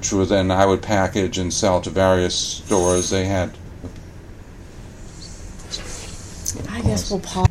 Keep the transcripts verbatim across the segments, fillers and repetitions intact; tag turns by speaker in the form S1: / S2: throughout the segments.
S1: which was then I would package and sell to various stores. They had.
S2: I guess we'll pause.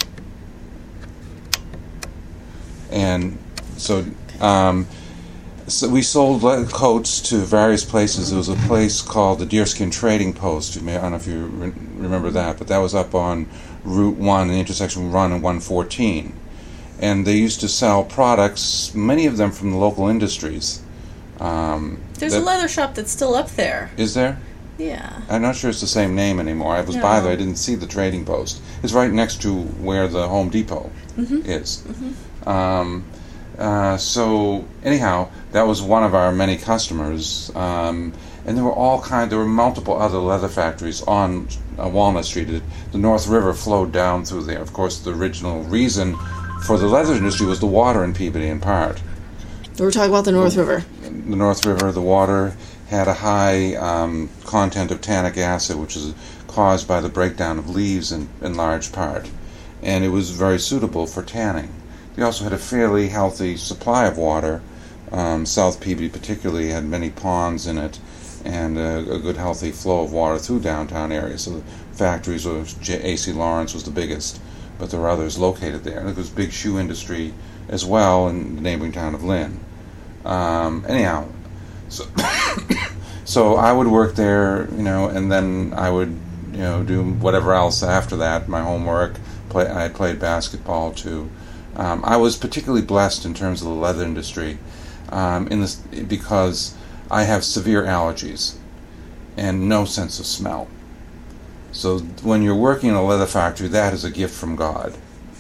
S1: And so, um, so we sold le- coats to various places. There was a place called the Deerskin Trading Post. You may, I don't know if you re- remember that, but that was up on Route one, the intersection Run and one fourteen. And they used to sell products, many of them from the local industries. Um,
S2: There's
S1: that,
S2: a leather shop that's still up there.
S1: Is there?
S2: Yeah.
S1: I'm not sure it's the same name anymore. I was
S2: No.
S1: by there. I didn't see the trading post. It's right next to where the Home Depot
S2: Mm-hmm.
S1: is.
S2: Mm-hmm.
S1: Um, uh, so anyhow, that was one of our many customers, um, and there were all kind. There were multiple other leather factories on uh, Walnut Street. It, the North River flowed down through there. Of course, the original reason for the leather industry was the water in Peabody, in part.
S2: We're talking about the North River.
S1: The North River, the water had a high um, content of tannic acid, which is caused by the breakdown of leaves in, in large part, and it was very suitable for tanning. They also had a fairly healthy supply of water. Um, South Peabody particularly had many ponds in it, and a, a good healthy flow of water through downtown areas. So the factories were, A C Lawrence was the biggest, but there were others located there. And there was big shoe industry as well in the neighboring town of Lynn. Um, anyhow, so so I would work there, you know, and then I would, you know, do whatever else after that. My homework. Play. I played basketball too. Um, I was particularly blessed in terms of the leather industry, um, in this because I have severe allergies and no sense of smell. So when you're working in a leather factory, that is a gift from God.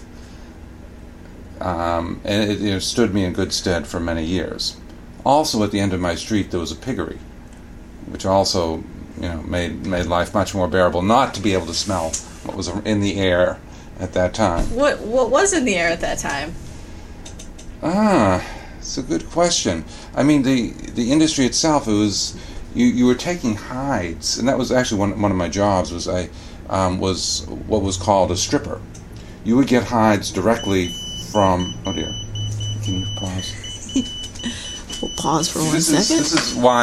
S1: Um, and it, it stood me in good stead for many years. Also, at the end of my street, there was a piggery, which also, you know, made made life much more bearable. Not to be able to smell what was in the air at that time.
S2: What what was in the air at that time?
S1: Ah, it's a good question. I mean, the the industry itself, it was you, you were taking hides, and that was actually one one of my jobs. Was I um, was what was called a stripper. You would get hides directly from. Oh dear, can you pause?
S2: We'll pause for one
S1: this
S2: second.
S1: Is, this is why.